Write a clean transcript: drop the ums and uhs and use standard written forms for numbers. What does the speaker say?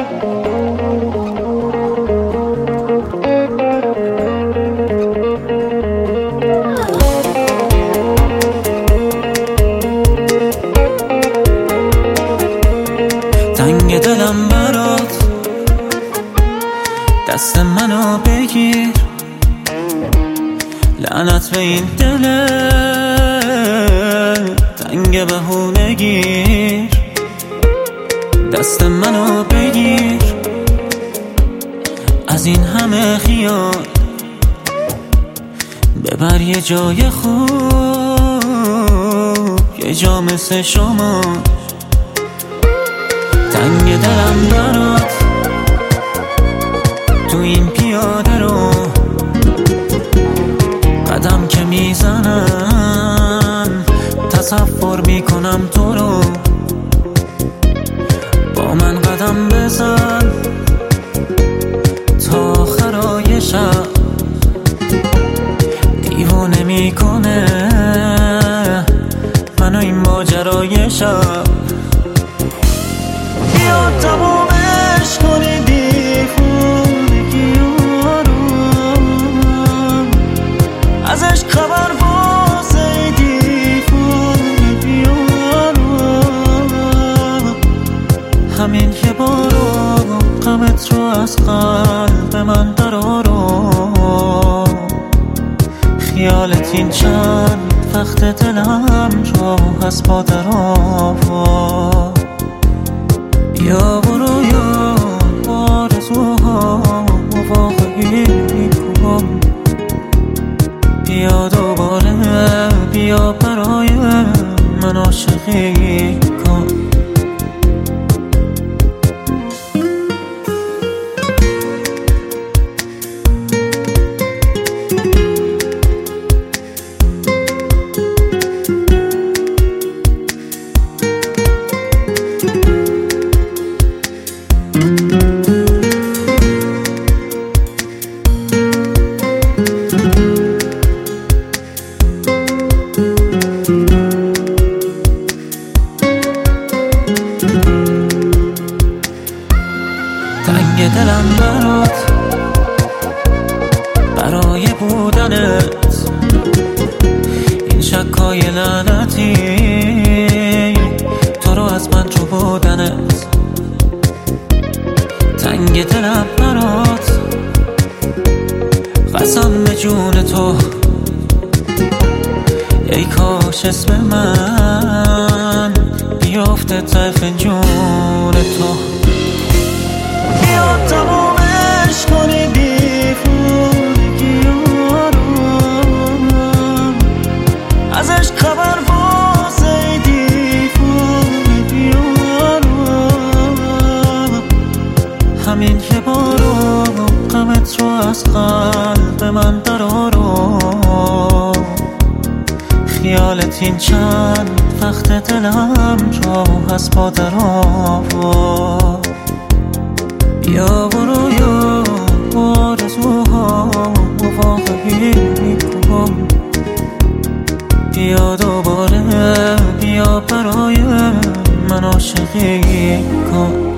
تنگ دلم برات، دست منو بگیر، لعنت به این دل تنگ بهونگیر. دست منو بگیر، از این همه خیال ببر یه جای خوب، یه جا مثل شما. تنگ دلم برات، تو این پیاده رو قدم که میزنم تصور میکنم تو رو. با من قدم بزن تا آخرای شب، دیوانه میکنه منو این ماجرای شب. بیا تمومش کنی دیوونگی رو، ازش خبر واسه دیوونگی رو. همین یه بارو غمت رو از قلب من درارو، خیالت این چند وقت دلم رو از پا درآورد. بیا برو یا آرزوها واقعی کن، بیا دوباره بیا برای من عاشقی کن. تنگ دلم برات، برای بودنت این شکای لعنتی، تو رو از من جو بودنت. تنگ دلم برات، قسم به جون تو، ای کاش اسم من بیافته ته فنجون تو. بیا تمومش کنی دیوونگی رو، ازش خبر واسه دیوونگی رو. همین یه بارو غمت رو از قلب من درارو، خیالت این چند وقت دلم رو از پا درآورد. بیا برو یا آرزوها واقعی کن، بیا دوباره بیا برای من عاشقی کن.